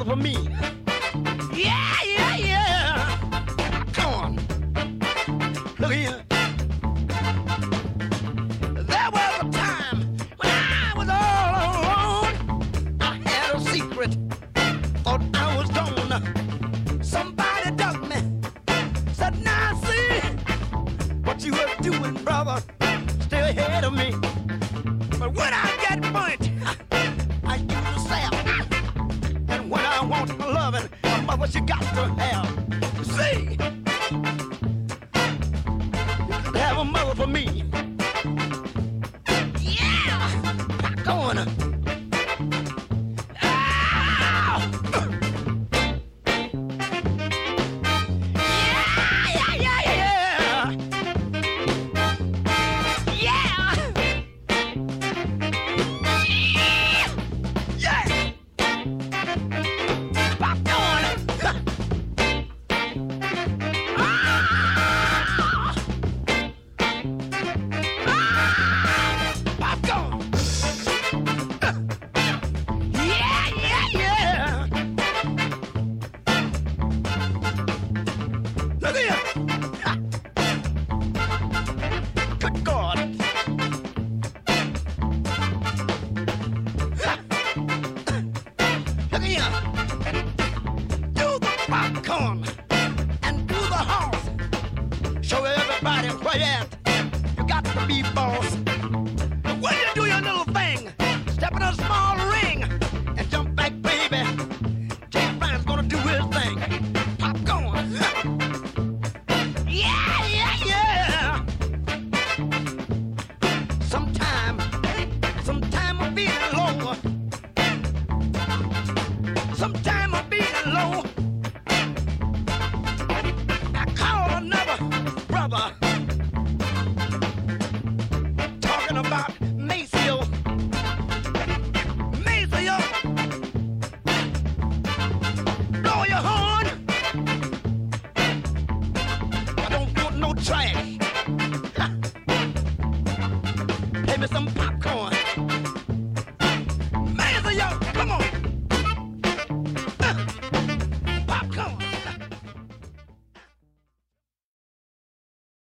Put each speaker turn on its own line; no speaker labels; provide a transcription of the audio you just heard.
for me. Yeah, yeah, yeah. Come on. Look here. There was a time when I was all alone. I had a secret. Thought I was gone. Somebody dug me. Said, now see what you were doing, brother. Still ahead of me. But when I get burnt, I use a sap. And when I want my loving, my mother, she got to have. See, you could have a mother for me. Yeah, rock on. Some